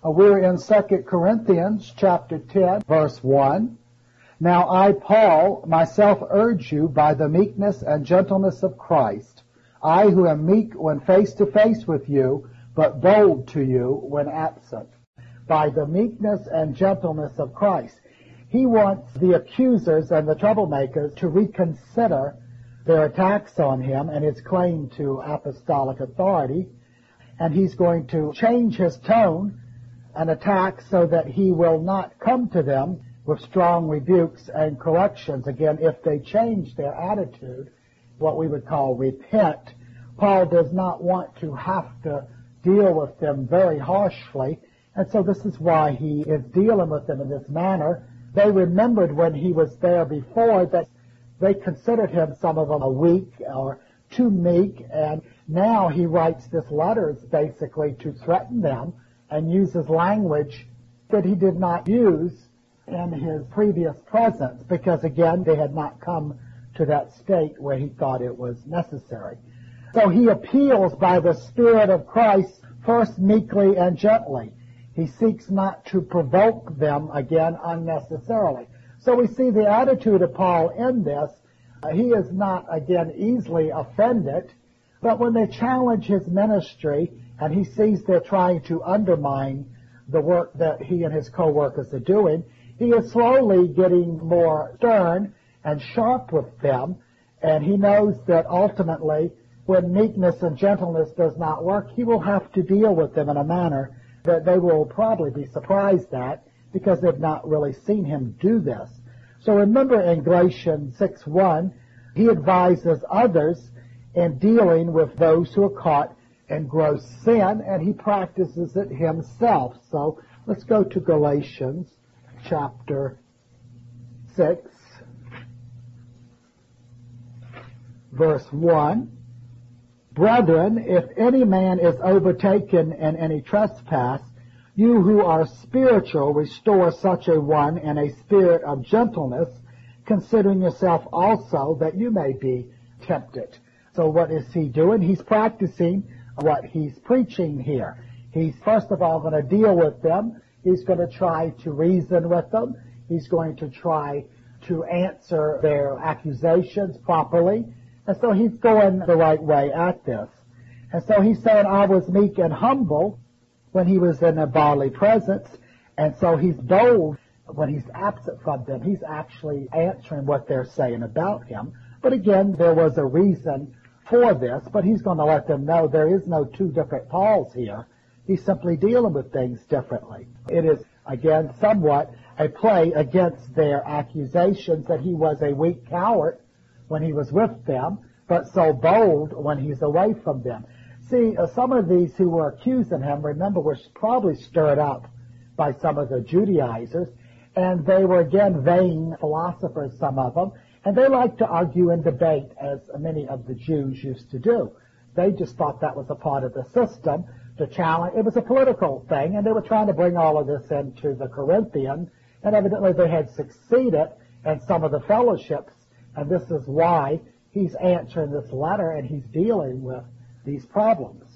We're in 2 Corinthians chapter 10, verse 1. Now I, Paul, myself urge you by the meekness and gentleness of Christ, I who am meek when face to face with you, but bold to you when absent. By the meekness and gentleness of Christ. He wants the accusers and the troublemakers to reconsider their attacks on him and his claim to apostolic authority, and he's going to change his tone and attack so that he will not come to them with strong rebukes and corrections. Again, if they change their attitude, what we would call repent, Paul does not want to have to deal with them very harshly, and so this is why he is dealing with them in this manner. They remembered when he was there before that they considered him, some of them, a weak or too meek, and now he writes this letters basically to threaten them and uses language that he did not use in his previous presence, because again, they had not come to that state where he thought it was necessary. So he appeals by the Spirit of Christ, first meekly and gently. He seeks not to provoke them again unnecessarily. So we see the attitude of Paul in this. He is not, again, easily offended, but when they challenge his ministry and he sees they're trying to undermine the work that he and his co-workers are doing, he is slowly getting more stern and sharp with them, and he knows that ultimately, when meekness and gentleness does not work, he will have to deal with them in a manner that they will probably be surprised at, because they've not really seen him do this. So remember in Galatians 6:1, he advises others in dealing with those who are caught in gross sin, and he practices it himself. So let's go to Galatians chapter 6, verse 1. Brethren, if any man is overtaken in any trespass, you who are spiritual restore such a one in a spirit of gentleness, considering yourself also that you may be tempted. So what is he doing? He's practicing what he's preaching here. He's first of all going to deal with them. He's going to try to reason with them. He's going to try to answer their accusations properly. And so he's going the right way at this. And so he's saying, I was meek and humble when he was in a bodily presence. And so he's bold when he's absent from them. He's actually answering what they're saying about him. But again, there was a reason for this, but he's going to let them know there is no two different Pauls here. He's simply dealing with things differently. It is, again, somewhat a play against their accusations that he was a weak coward when he was with them, but so bold when he's away from them. See, some of these who were accusing him, remember, were probably stirred up by some of the Judaizers, and they were, again, vain philosophers, some of them, and they liked to argue and debate, as many of the Jews used to do. They just thought that was a part of the system to challenge. It was a political thing, and they were trying to bring all of this into the Corinthians, and evidently they had succeeded in some of the fellowships. And this is why he's answering this letter and he's dealing with these problems.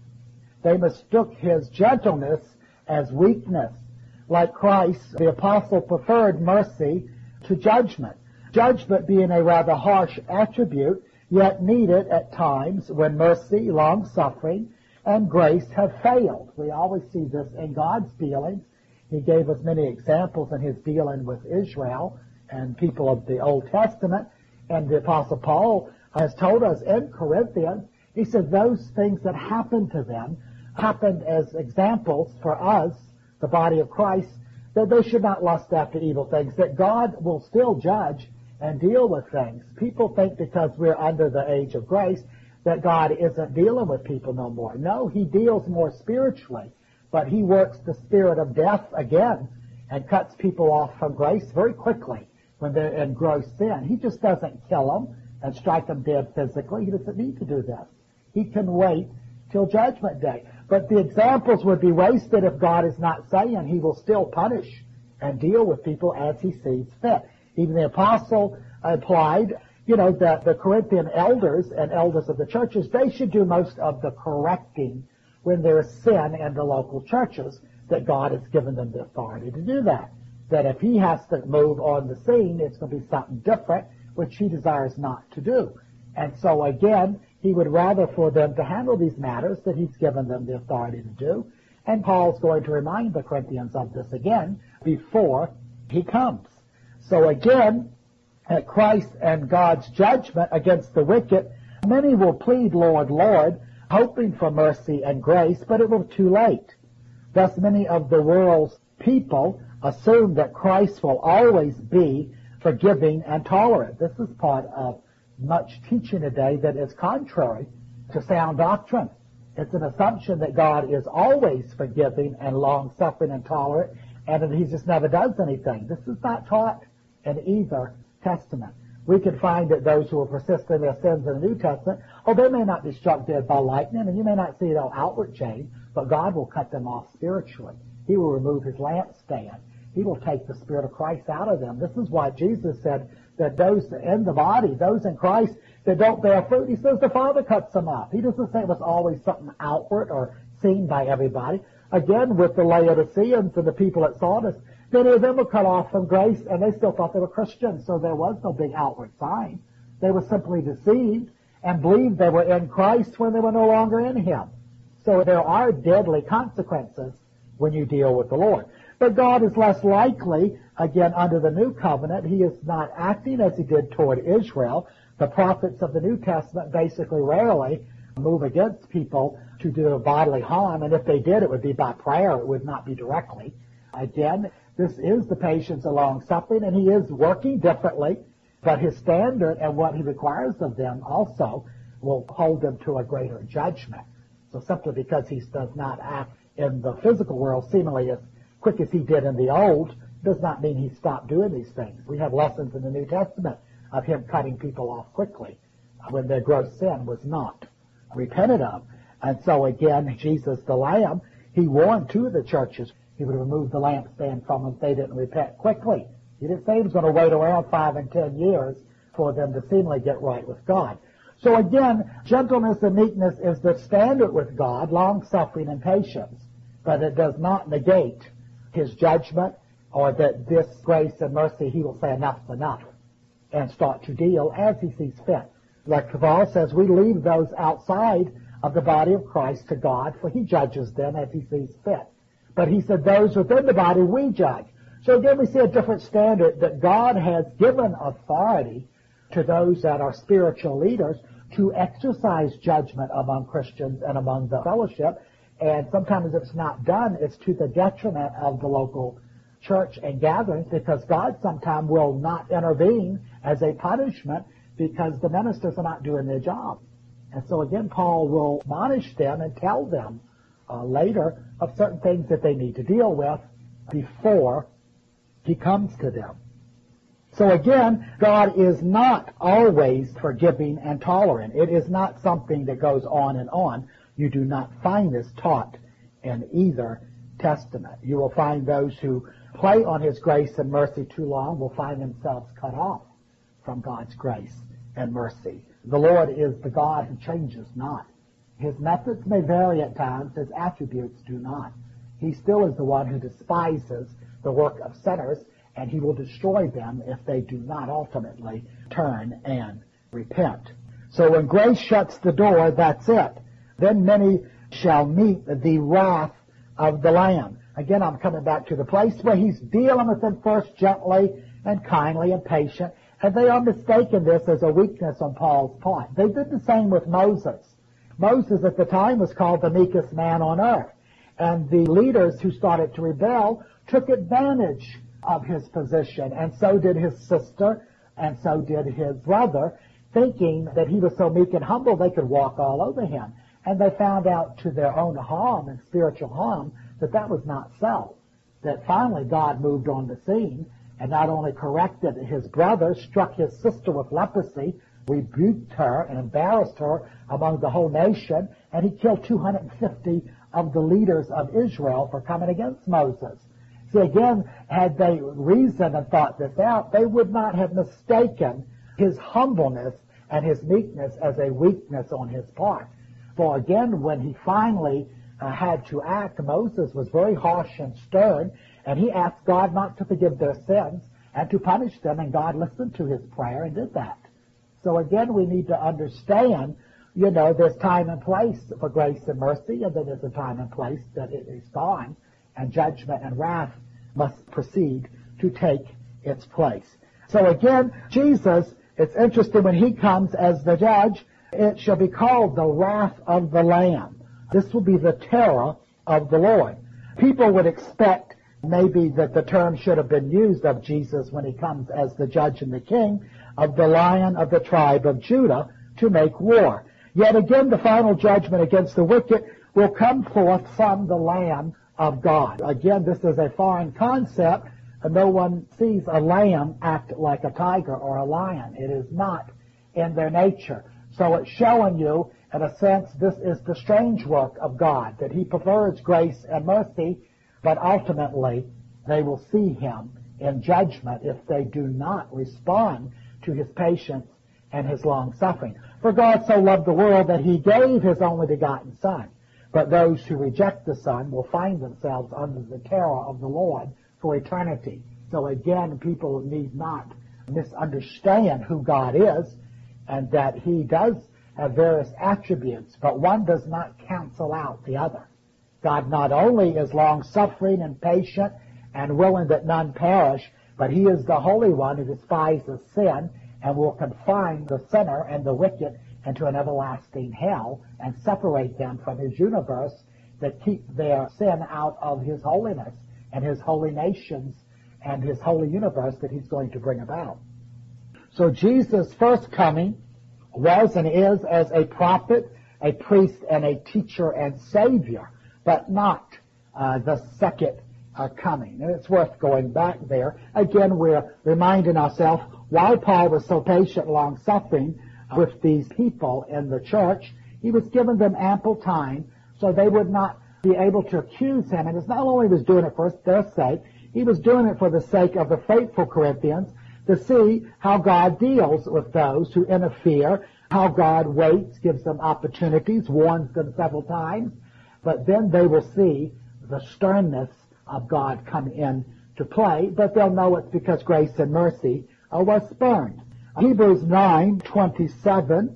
They mistook his gentleness as weakness. Like Christ, the apostle preferred mercy to judgment. Judgment being a rather harsh attribute, yet needed at times when mercy, long-suffering, and grace have failed. We always see this in God's dealings. He gave us many examples in his dealing with Israel and people of the Old Testament, and the Apostle Paul has told us in Corinthians, he said those things that happened to them happened as examples for us, the body of Christ, that they should not lust after evil things, that God will still judge and deal with things. People think because we're under the age of grace that God isn't dealing with people no more. No, he deals more spiritually, but he works the spirit of death again and cuts people off from grace very quickly when they're in gross sin. He just doesn't kill them and strike them dead physically. He doesn't need to do this. He can wait till Judgment Day. But the examples would be wasted if God is not saying he will still punish and deal with people as he sees fit. Even the apostle implied, that the Corinthian elders and elders of the churches, they should do most of the correcting when there is sin in the local churches. that God has given them the authority to do that. That if he has to move on the scene, it's going to be something different, which he desires not to do. And so again, he would rather for them to handle these matters that he's given them the authority to do. And Paul's going to remind the Corinthians of this again before he comes. So again, at Christ and God's judgment against the wicked, many will plead, Lord, Lord, hoping for mercy and grace, but it will be too late. Thus many of the world's people assume that Christ will always be forgiving and tolerant. This is part of much teaching today that is contrary to sound doctrine. It's an assumption that God is always forgiving and long-suffering and tolerant, and that he just never does anything. This is not taught in either Testament. We can find that those who will persist in their sins in the New Testament, they may not be struck dead by lightning, and you may not see no outward change, but God will cut them off spiritually. He will remove his lampstand. He will take the Spirit of Christ out of them. This is why Jesus said that those in the body, those in Christ that don't bear fruit, he says the Father cuts them off. He doesn't say it was always something outward or seen by everybody. Again, with the Laodiceans and the people at Sardis, many of them were cut off from grace, and they still thought they were Christians, so there was no big outward sign. They were simply deceived and believed they were in Christ when they were no longer in him. So there are deadly consequences when you deal with the Lord. But God is less likely, again, under the New Covenant. He is not acting as he did toward Israel. The prophets of the New Testament basically rarely move against people to do bodily harm, and if they did, it would be by prayer. It would not be directly. Again, this is the patience and long-suffering, and he is working differently, but his standard and what he requires of them also will hold them to a greater judgment. So simply because he does not act in the physical world seemingly as quick as he did in the old does not mean he stopped doing these things. We have lessons in the New Testament of him cutting people off quickly when their gross sin was not repented of. And so again, Jesus the Lamb, he warned two of the churches he would remove the lampstand from them if they didn't repent quickly. He didn't say he was going to wait around 5 and 10 years for them to seemingly get right with God. So again, gentleness and meekness is the standard with God, long-suffering and patience. But it does not negate his judgment or that this grace and mercy, he will say enough's enough and start to deal as he sees fit. Like Paul says, we leave those outside of the body of Christ to God, for he judges them as he sees fit. But he said those within the body we judge. So again, we see a different standard that God has given authority to those that are spiritual leaders to exercise judgment among Christians and among the fellowship. And sometimes if it's not done, it's to the detriment of the local church and gatherings, because God sometimes will not intervene as a punishment because the ministers are not doing their job. And so again, Paul will admonish them and tell them later of certain things that they need to deal with before he comes to them. So again, God is not always forgiving and tolerant. It is not something that goes on and on. You do not find this taught in either testament. You will find those who play on his grace and mercy too long will find themselves cut off from God's grace and mercy. The Lord is the God who changes not. His methods may vary at times. His attributes do not. He still is the one who despises the work of sinners, and he will destroy them if they do not ultimately turn and repent. So when grace shuts the door, that's it. Then many shall meet the wrath of the Lamb. Again, I'm coming back to the place where he's dealing with them first gently and kindly and patient, and they are mistaking this as a weakness on Paul's part. They did the same with Moses. Moses at the time was called the meekest man on earth, and the leaders who started to rebel took advantage of his position, and so did his sister, and so did his brother, thinking that he was so meek and humble they could walk all over him. And they found out to their own harm and spiritual harm that that was not so. That finally God moved on the scene and not only corrected his brother, struck his sister with leprosy, rebuked her and embarrassed her among the whole nation, and he killed 250 of the leaders of Israel for coming against Moses. See, again, had they reasoned and thought this out, they would not have mistaken his humbleness and his meekness as a weakness on his part. For again, when he finally had to act. Moses was very harsh and stern, and he asked God not to forgive their sins and to punish them, and God listened to his prayer and did that. So again, we need to understand, there's time and place for grace and mercy, and then there's a time and place that it is gone, and judgment and wrath must proceed to take its place. So again, Jesus, it's interesting, when he comes as the judge, it shall be called the wrath of the Lamb. This will be the terror of the Lord. People would expect maybe that the term should have been used of Jesus when he comes as the judge and the king of the Lion of the tribe of Judah to make war. Yet again, the final judgment against the wicked will come forth from the Lamb of God. Again, this is a foreign concept. No one sees a lamb act like a tiger or a lion. It is not in their nature. So it's showing you, in a sense, this is the strange work of God, that he prefers grace and mercy, but ultimately they will see him in judgment if they do not respond to his patience and his long-suffering. For God so loved the world that he gave his only begotten Son. But those who reject the Son will find themselves under the terror of the Lord for eternity. So again, people need not misunderstand who God is, and that he does have various attributes, but one does not cancel out the other. God not only is long-suffering and patient and willing that none perish, but he is the Holy One who despises sin and will confine the sinner and the wicked into an everlasting hell and separate them from his universe that keep their sin out of his holiness and his holy nations and his holy universe that he's going to bring about. So Jesus' first coming was and is as a prophet, a priest, and a teacher and savior, but not the second coming. And it's worth going back there. Again, we're reminding ourselves why Paul was so patient, long-suffering with these people in the church. He was giving them ample time so they would not be able to accuse him. And it's not only he was doing it for their sake, he was doing it for the sake of the faithful Corinthians, to see how God deals with those who interfere, how God waits, gives them opportunities, warns them several times, but then they will see the sternness of God come in to play, but they'll know it's because grace and mercy was spurned. Hebrews 9:27,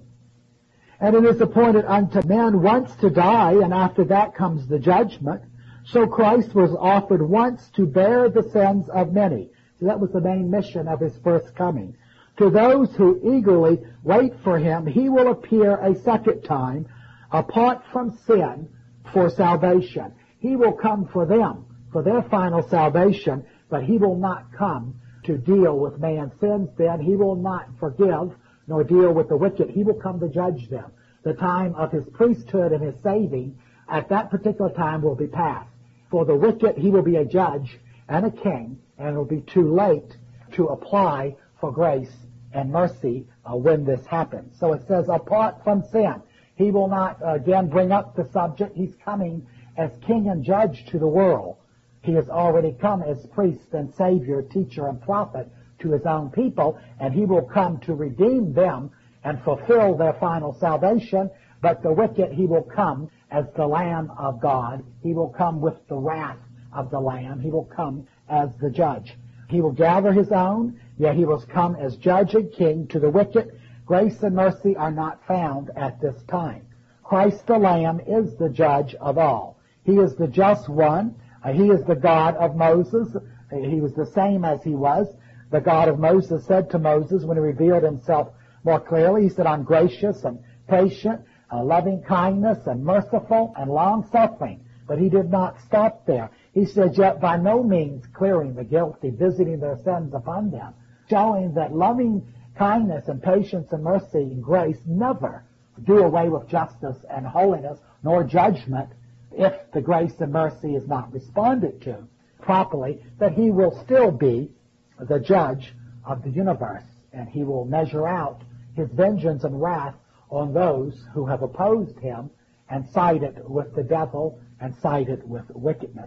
and it is appointed unto men once to die, and after that comes the judgment. So Christ was offered once to bear the sins of many. So that was the main mission of his first coming. To those who eagerly wait for him, he will appear a second time, apart from sin, for salvation. He will come for them, for their final salvation, but he will not come to deal with man's sins then. He will not forgive nor deal with the wicked. He will come to judge them. The time of his priesthood and his saving at that particular time will be past. For the wicked, he will be a judge and a king, and it will be too late to apply for grace and mercy when this happens. So it says, apart from sin. He will not, again, bring up the subject. He's coming as king and judge to the world. He has already come as priest and savior, teacher and prophet to his own people, and he will come to redeem them and fulfill their final salvation. But the wicked, he will come as the Lamb of God. He will come with the wrath of the Lamb. He will come as the judge. He will gather his own, yet he will come as judge and king to the wicked. Grace and mercy are not found at this time. Christ the Lamb is the judge of all. He is the just one. He is the God of Moses. He was the same as he was. The God of Moses said to Moses when he revealed himself more clearly, he said, I'm gracious and patient, loving kindness and merciful and long-suffering. But he did not stop there. He said, yet by no means clearing the guilty, visiting their sins upon them, showing that loving kindness and patience and mercy and grace never do away with justice and holiness, nor judgment if the grace and mercy is not responded to properly, that he will still be the judge of the universe, and he will measure out his vengeance and wrath on those who have opposed him and sided with the devil and sided with wickedness.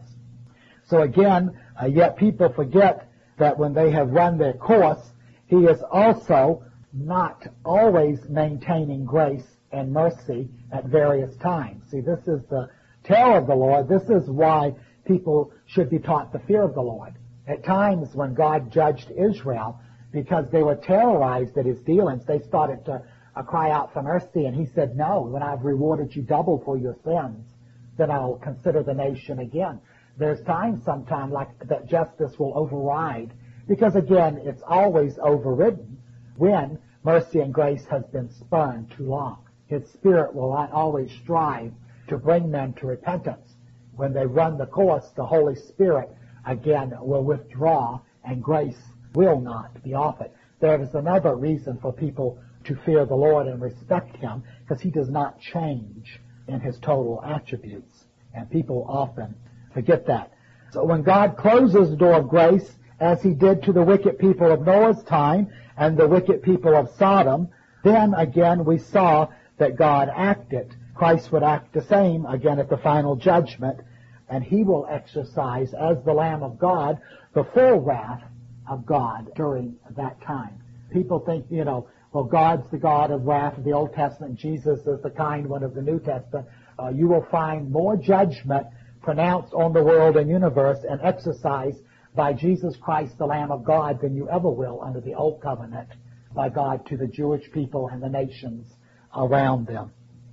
So again, yet people forget that when they have run their course, he is also not always maintaining grace and mercy at various times. See, this is the terror of the Lord. This is why people should be taught the fear of the Lord. At times when God judged Israel, because they were terrorized at his dealings, they started to cry out for mercy, and he said, no, when I've rewarded you double for your sins, then I'll consider the nation again. There's times sometime like that justice will override, because again, it's always overridden when mercy and grace has been spurned too long. His Spirit will always strive to bring men to repentance. When they run the course, the Holy Spirit again will withdraw, and grace will not be offered. There is another reason for people to fear the Lord and respect him, because he does not change in his total attributes, and people often forget that. So when God closes the door of grace, as he did to the wicked people of Noah's time and the wicked people of Sodom, then again we saw that God acted. Christ would act the same again at the final judgment, and he will exercise as the Lamb of God the full wrath of God during that time. People think, well, God's the God of wrath of the Old Testament. Jesus is the kind one of the New Testament. You will find more judgment pronounced on the world and universe and exercised by Jesus Christ, the Lamb of God, than you ever will under the Old Covenant by God to the Jewish people and the nations around them.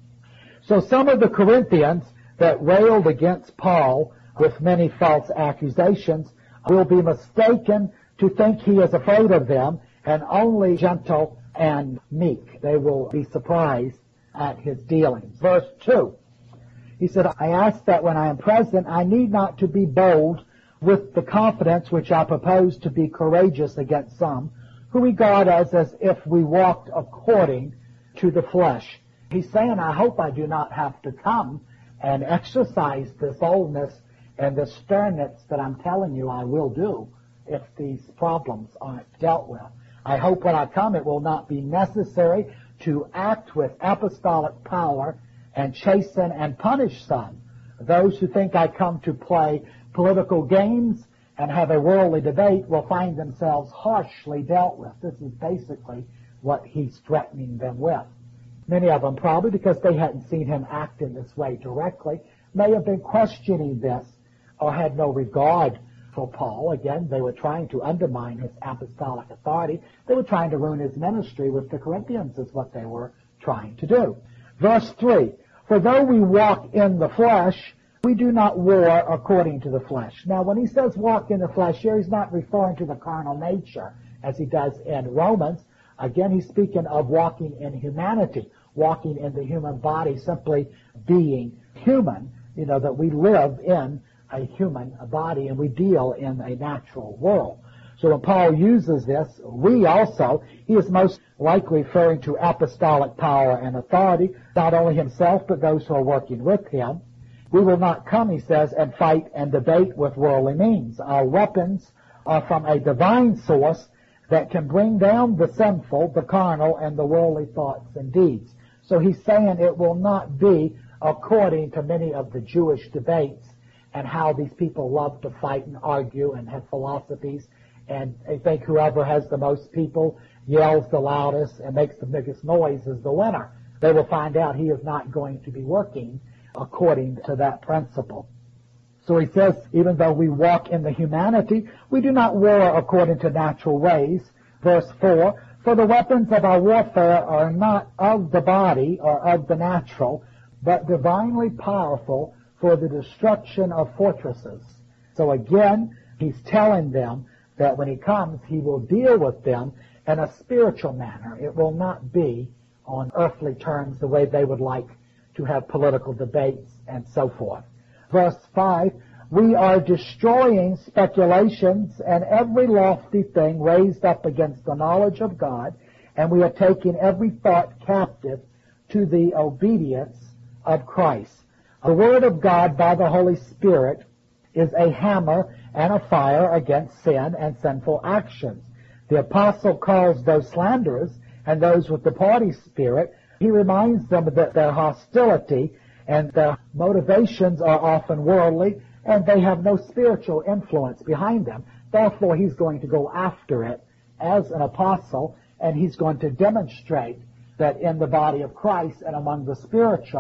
So some of the Corinthians that railed against Paul with many false accusations will be mistaken to think he is afraid of them and only gentle and meek. They will be surprised at his dealings. Verse 2, he said, I ask that when I am present, I need not to be bold with the confidence which I propose to be courageous against some, who regard us as if we walked according to the flesh. He's saying, I hope I do not have to come and exercise this boldness and this sternness that I'm telling you I will do if these problems aren't dealt with. I hope when I come it will not be necessary to act with apostolic power and chasten and punish some. Those who think I come to play political games and have a worldly debate will find themselves harshly dealt with. This is basically what he's threatening them with. Many of them, probably because they hadn't seen him act in this way directly, may have been questioning this or had no regard for Paul. Again, they were trying to undermine his apostolic authority. They were trying to ruin his ministry with the Corinthians is what they were trying to do. Verse 3, for though we walk in the flesh, we do not war according to the flesh. Now, when he says walk in the flesh here, he's not referring to the carnal nature as he does in Romans. Again, he's speaking of walking in humanity, walking in the human body, simply being human, that we live in a human body and we deal in a natural world. So when Paul uses this, we also, he is most likely referring to apostolic power and authority, not only himself, but those who are working with him. We will not come, he says, and fight and debate with worldly means. Our weapons are from a divine source that can bring down the sinful, the carnal, and the worldly thoughts and deeds. So he's saying it will not be according to many of the Jewish debates and how these people love to fight and argue and have philosophies, and they think whoever has the most people, yells the loudest, and makes the biggest noise is the winner. They will find out he is not going to be working according to that principle. So he says, even though we walk in the humanity, we do not war according to natural ways. Verse 4, for the weapons of our warfare are not of the body or of the natural, but divinely powerful for the destruction of fortresses. So again, he's telling them that when he comes, he will deal with them in a spiritual manner. It will not be on earthly terms the way they would like to have political debates and so forth. Verse 5, we are destroying speculations and every lofty thing raised up against the knowledge of God, and we are taking every thought captive to the obedience of Christ. The Word of God by the Holy Spirit is a hammer and a fire against sin and sinful actions. The apostle calls those slanderers and those with the party spirit, he reminds them that their hostility and their motivations are often worldly, and they have no spiritual influence behind them. Therefore, he's going to go after it as an apostle, and he's going to demonstrate that in the body of Christ and among the spiritual,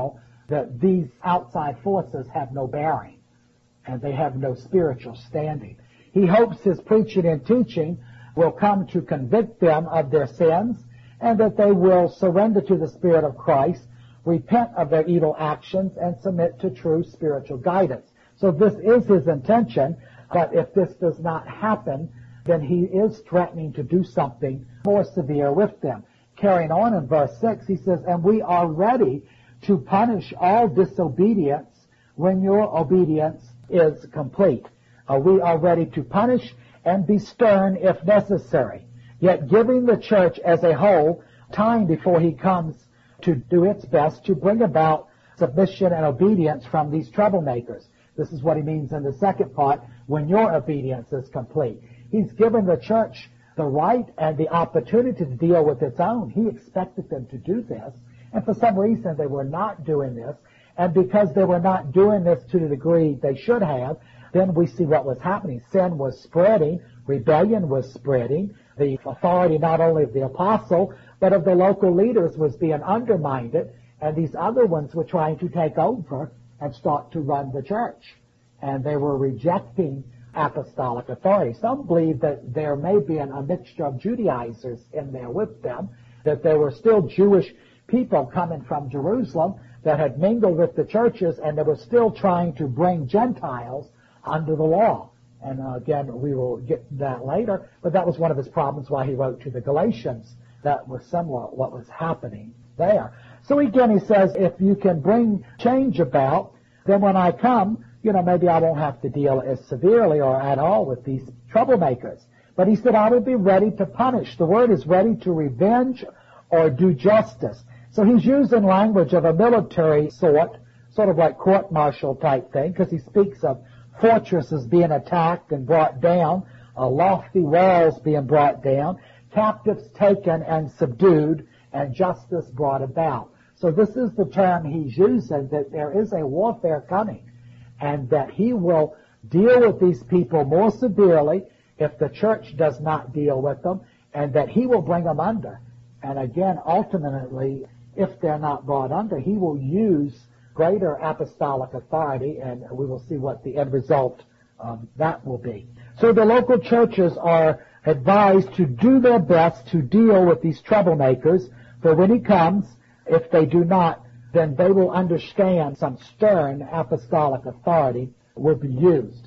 that these outside forces have no bearing and they have no spiritual standing. He hopes his preaching and teaching will come to convict them of their sins and that they will surrender to the Spirit of Christ, repent of their evil actions, and submit to true spiritual guidance. So this is his intention, but if this does not happen, then he is threatening to do something more severe with them. Carrying on in verse 6, he says, "And we are ready to punish all disobedience when your obedience is complete." We are ready to punish and be stern if necessary, yet giving the church as a whole time before he comes to do its best to bring about submission and obedience from these troublemakers. This is what he means in the second part, when your obedience is complete. He's given the church the right and the opportunity to deal with its own. He expected them to do this, and for some reason they were not doing this, and because they were not doing this to the degree they should have, then we see what was happening. Sin was spreading, rebellion was spreading, the authority not only of the apostle, but of the local leaders was being undermined, and these other ones were trying to take over and start to run the church. And they were rejecting apostolic authority. Some believe that there may be a mixture of Judaizers in there with them, that there were still Jewish people coming from Jerusalem that had mingled with the churches, and they were still trying to bring Gentiles under the law. And again, we will get to that later, but that was one of his problems why he wrote to the Galatians. That was somewhat what was happening there. So again, he says, if you can bring change about, then when I come, maybe I won't have to deal as severely or at all with these troublemakers. But he said, I will be ready to punish. The word is ready to revenge or do justice. So he's using language of a military sort of like court-martial type thing, because he speaks of fortresses being attacked and brought down, lofty walls being brought down, captives taken and subdued, and justice brought about. So this is the term he's using, that there is a warfare coming, and that he will deal with these people more severely if the church does not deal with them, and that he will bring them under. And again, ultimately, if they're not brought under, he will use greater apostolic authority, and we will see what the end result that will be. So the local churches are advised to do their best to deal with these troublemakers, for when he comes, if they do not, then they will understand some stern apostolic authority will be used.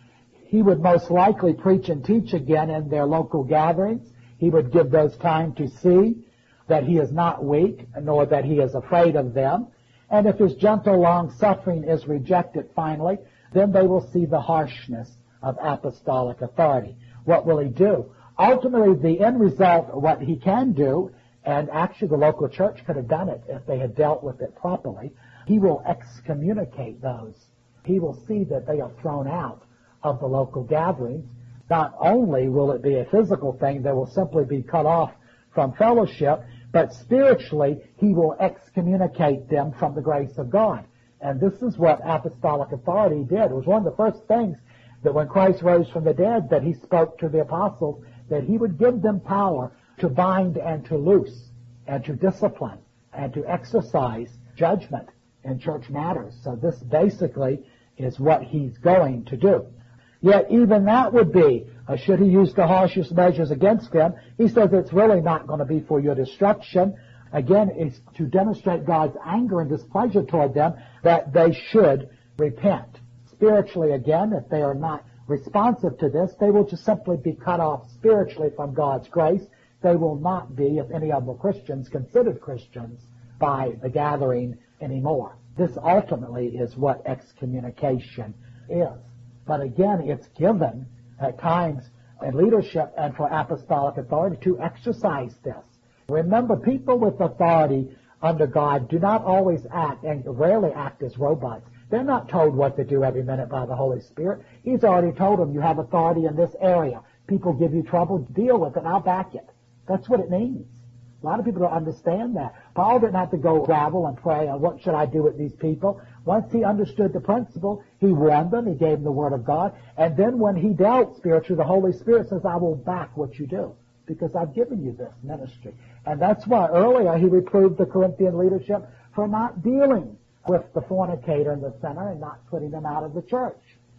He would most likely preach and teach again in their local gatherings. He would give those time to see that he is not weak, nor that he is afraid of them. And if his gentle long-suffering is rejected finally, then they will see the harshness of apostolic authority. What will he do? Ultimately, the end result, what he can do, and actually the local church could have done it if they had dealt with it properly, he will excommunicate those. He will see that they are thrown out of the local gatherings. Not only will it be a physical thing, they will simply be cut off from fellowship, but spiritually, he will excommunicate them from the grace of God. And this is what apostolic authority did. It was one of the first things that when Christ rose from the dead, that he spoke to the apostles, that he would give them power to bind and to loose, and to discipline, and to exercise judgment in church matters. So this basically is what he's going to do. Yet even that would be, should he use the harshest measures against them, he says it's really not going to be for your destruction. Again, it's to demonstrate God's anger and displeasure toward them, that they should repent. Spiritually, again, if they are not responsive to this, they will just simply be cut off spiritually from God's grace. They will not be, if any of them Christians, considered Christians by the gathering anymore. This ultimately is what excommunication is. But again, it's given at times in leadership and for apostolic authority to exercise this. Remember, people with authority under God do not always act, and rarely act as robots. They're not told what to do every minute by the Holy Spirit. He's already told them, you have authority in this area. People give you trouble, deal with it, and I'll back it. That's what it means. A lot of people don't understand that. Paul didn't have to go travel and pray, what should I do with these people? Once he understood the principle, he warned them, he gave them the Word of God, and then when he dealt spiritually, the Holy Spirit says, I will back what you do, because I've given you this ministry. And that's why earlier he reproved the Corinthian leadership for not dealing with the fornicator and the sinner and not putting them out of the church.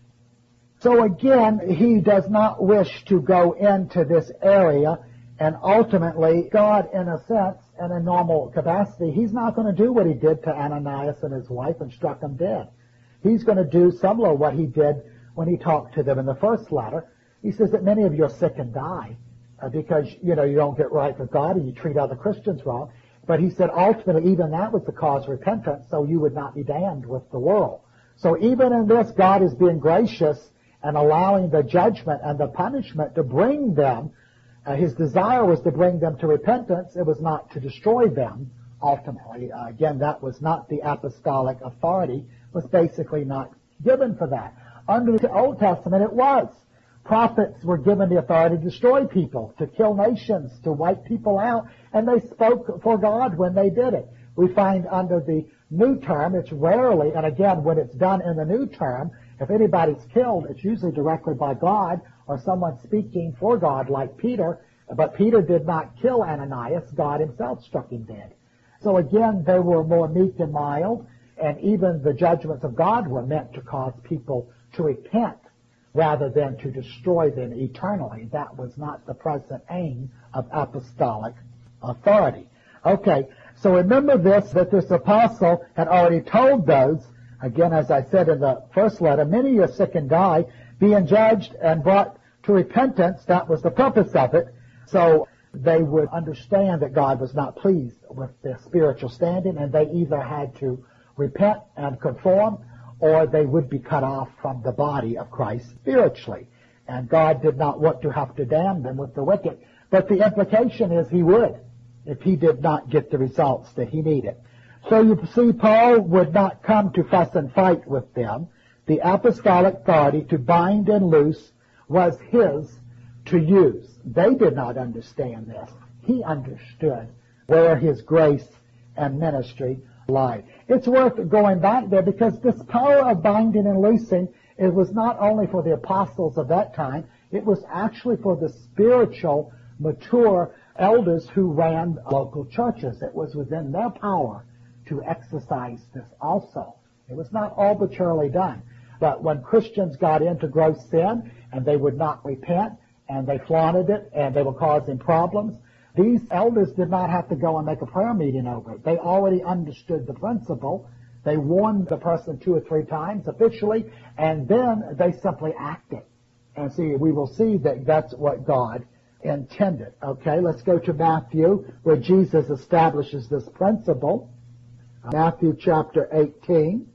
So again, he does not wish to go into this area, and ultimately, God, in a sense, in a normal capacity, he's not going to do what he did to Ananias and his wife and struck them dead. He's going to do similar to what he did when he talked to them in the first letter. He says that many of you are sick and die because, you don't get right with God and you treat other Christians wrong. But he said ultimately even that was the cause of repentance, so you would not be damned with the world. So even in this, God is being gracious and allowing the judgment and the punishment to bring them. His desire was to bring them to repentance. It was not to destroy them ultimately. Again, that was not the apostolic authority, was basically not given for that. Under the Old Testament, it was. Prophets were given the authority to destroy people, to kill nations, to wipe people out, and they spoke for God when they did it. We find under the New Term, it's rarely, and again, when it's done in the New Term, if anybody's killed, it's usually directly by God or someone speaking for God like Peter, but Peter did not kill Ananias. God himself struck him dead. So again, they were more meek and mild, and even the judgments of God were meant to cause people to repent rather than to destroy them eternally. That was not the present aim of apostolic authority. Okay, so remember this, that this apostle had already told those, again, as I said in the first letter, many are sick and die, being judged and brought to repentance. That was the purpose of it. So they would understand that God was not pleased with their spiritual standing, and they either had to repent and conform, or they would be cut off from the body of Christ spiritually. And God did not want to have to damn them with the wicked. But the implication is he would if he did not get the results that he needed. So you see, Paul would not come to fuss and fight with them. The apostolic authority to bind and loose was his to use. They did not understand this. He understood where his grace and ministry lied. It's worth going back there because this power of binding and loosing, it was not only for the apostles of that time, it was actually for the spiritual, mature elders who ran local churches. It was within their power to exercise this also. It was not arbitrarily done. But when Christians got into gross sin and they would not repent and they flaunted it and they were causing problems, these elders did not have to go and make a prayer meeting over it. They already understood the principle. They warned the person 2 or 3 times officially, and then they simply acted. And see, we will see that that's what God intended. Okay, let's go to Matthew, where Jesus establishes this principle. Matthew chapter 18,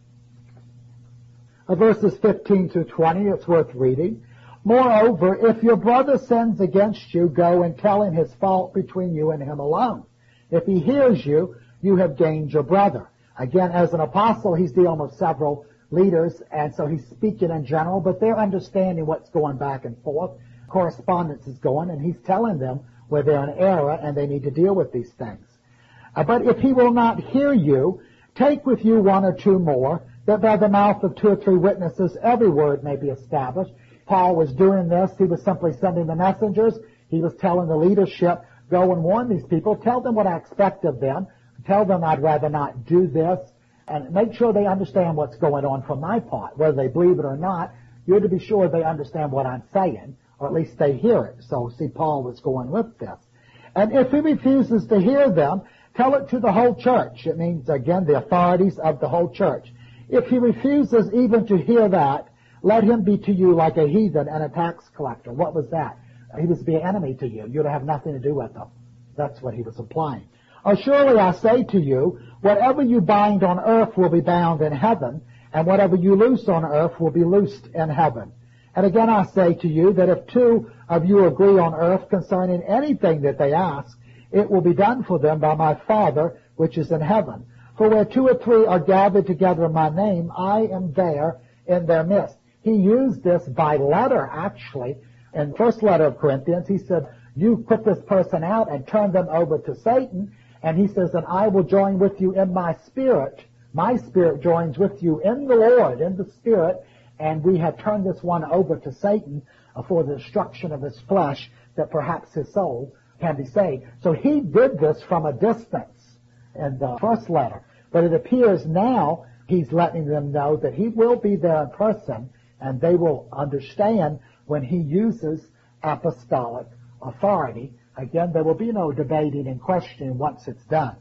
verses 15 to 20, it's worth reading. Moreover, if your brother sins against you, go and tell him his fault between you and him alone. If he hears you, you have gained your brother. Again, as an apostle, he's dealing with several leaders, and so he's speaking in general, but they're understanding what's going back and forth. Correspondence is going, and he's telling them where they're in error and they need to deal with these things. But if he will not hear you, take with you 1 or 2 more, that by the mouth of 2 or 3 witnesses every word may be established. Paul was doing this. He was simply sending the messengers. He was telling the leadership, go and warn these people. Tell them what I expect of them. Tell them I'd rather not do this. And make sure they understand what's going on from my part. Whether they believe it or not, you're to be sure they understand what I'm saying, or at least they hear it. So, see, Paul was going with this. And if he refuses to hear them, tell it to the whole church. It means, again, the authorities of the whole church. If he refuses even to hear that, let him be to you like a heathen and a tax collector. What was that? He was to be an enemy to you. You'd have nothing to do with him. That's what he was implying. Or surely I say to you, whatever you bind on earth will be bound in heaven, and whatever you loose on earth will be loosed in heaven. And again I say to you that if 2 of you agree on earth concerning anything that they ask, it will be done for them by my Father which is in heaven. For where 2 or 3 are gathered together in my name, I am there in their midst. He used this by letter, actually. In the first letter of Corinthians, he said, you put this person out and turn them over to Satan. And he says, and I will join with you in my spirit. My spirit joins with you in the Lord, in the Spirit. And we have turned this one over to Satan for the destruction of his flesh, that perhaps his soul can be saved. So he did this from a distance in the first letter. But it appears now He's letting them know that he will be there in person, and they will understand when he uses apostolic authority. Again, there will be no debating and questioning once it's done.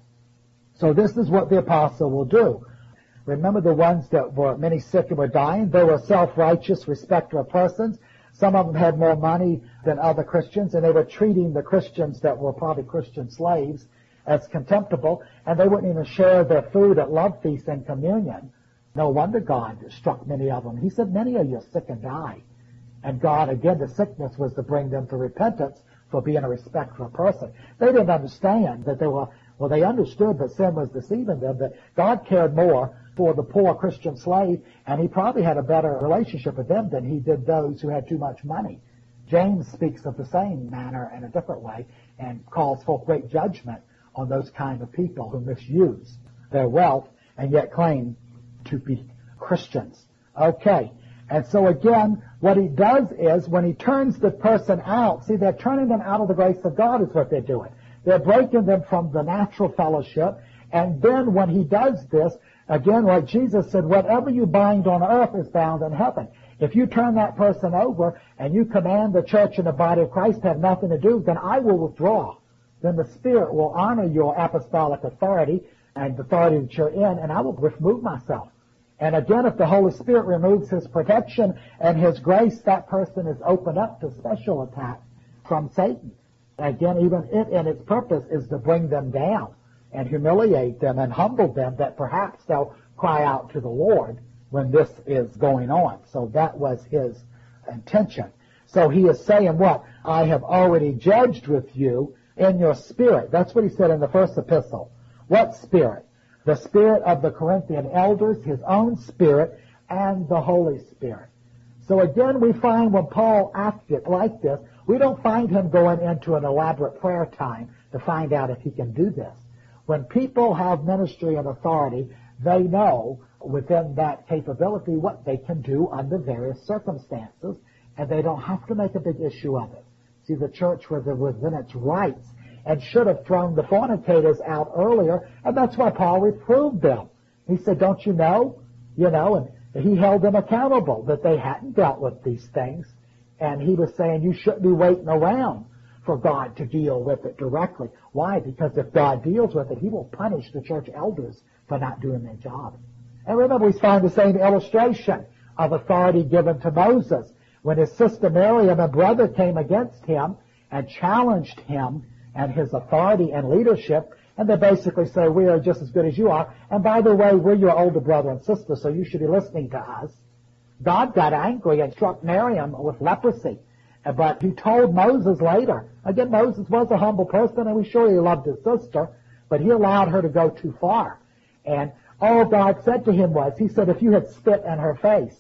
So this is what the apostle will do. Remember the ones that were many sick and were dying? They were self-righteous, respecter of persons. Some of them had more money than other Christians, and they were treating the Christians that were probably Christian slaves as contemptible, and they wouldn't even share their food at love feast and communion. No wonder God struck many of them. He said, many of you are sick and die. And God, again, the sickness was to bring them to repentance for being a respecter of person. They didn't understand that they understood that sin was deceiving them, that God cared more for the poor Christian slave, and he probably had a better relationship with them than he did those who had too much money. James speaks of the same manner in a different way and calls for great judgment on those kind of people who misuse their wealth and yet claim to be Christians. Okay. And so again, what he does is when he turns the person out, see, they're turning them out of the grace of God is what they're doing. They're breaking them from the natural fellowship. And then when he does this, again, like Jesus said, whatever you bind on earth is bound in heaven. If you turn that person over and you command the church and the body of Christ to have nothing to do, then I will withdraw. Then the Spirit will honor your apostolic authority and the authority that you're in, and I will remove myself. And again, if the Holy Spirit removes his protection and his grace, that person is opened up to special attack from Satan. Again, even it in its purpose is to bring them down and humiliate them and humble them, that perhaps they'll cry out to the Lord when this is going on. So that was his intention. So he is saying what? I have already judged with you in your spirit. That's what he said in the first epistle. What spirit? The spirit of the Corinthian elders, his own spirit, and the Holy Spirit. So again, we find when Paul acted like this, we don't find him going into an elaborate prayer time to find out if he can do this. When people have ministry and authority, they know within that capability what they can do under various circumstances, and they don't have to make a big issue of it. See, the church was within its rights and should have thrown the fornicators out earlier, and that's why Paul reproved them. He said, don't you know? And he held them accountable that they hadn't dealt with these things, and he was saying you shouldn't be waiting around for God to deal with it directly. Why? Because if God deals with it, he will punish the church elders for not doing their job. And remember, we find the same illustration of authority given to Moses. When his sister Miriam, a brother, came against him and challenged him and his authority and leadership, and they basically say, we are just as good as you are, and by the way, we're your older brother and sister, so you should be listening to us. God got angry and struck Miriam with leprosy, but he told Moses later. Again, Moses was a humble person, and we're sure he loved his sister, but he allowed her to go too far. And all God said to him was, he said, if you had spit in her face,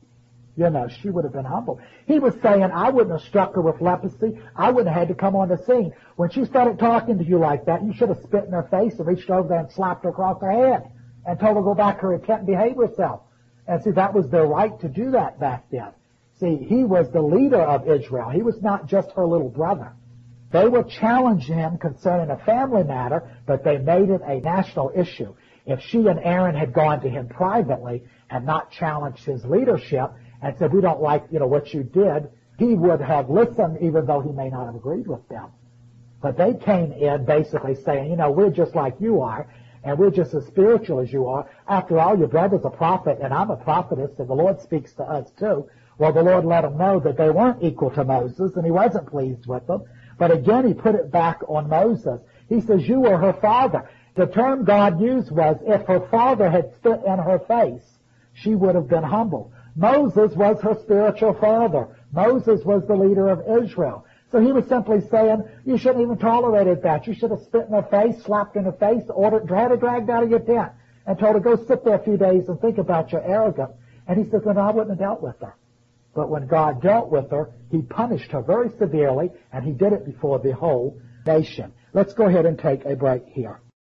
she would have been humbled. He was saying, I wouldn't have struck her with leprosy. I wouldn't have had to come on the scene. When she started talking to you like that, you should have spit in her face and reached over there and slapped her across her head and told her to go back to her tent and behave herself. And see, that was their right to do that back then. See, he was the leader of Israel. He was not just her little brother. They were challenging him concerning a family matter, but they made it a national issue. If she and Aaron had gone to him privately and not challenged his leadership and said, we don't like, what you did, he would have listened even though he may not have agreed with them. But they came in basically saying, we're just like you are, and we're just as spiritual as you are. After all, your brother's a prophet, and I'm a prophetess, and the Lord speaks to us too. Well, the Lord let them know that they weren't equal to Moses, and he wasn't pleased with them. But again, he put it back on Moses. He says, you were her father. The term God used was, if her father had spit in her face, she would have been humbled. Moses was her spiritual father. Moses was the leader of Israel. So he was simply saying, you shouldn't even tolerated that. You should have spit in her face, slapped in her face, had her dragged out of your tent, and told her, go sit there a few days and think about your arrogance. And he says, well, no, I wouldn't have dealt with her. But when God dealt with her, he punished her very severely, and he did it before the whole nation. Let's go ahead and take a break here.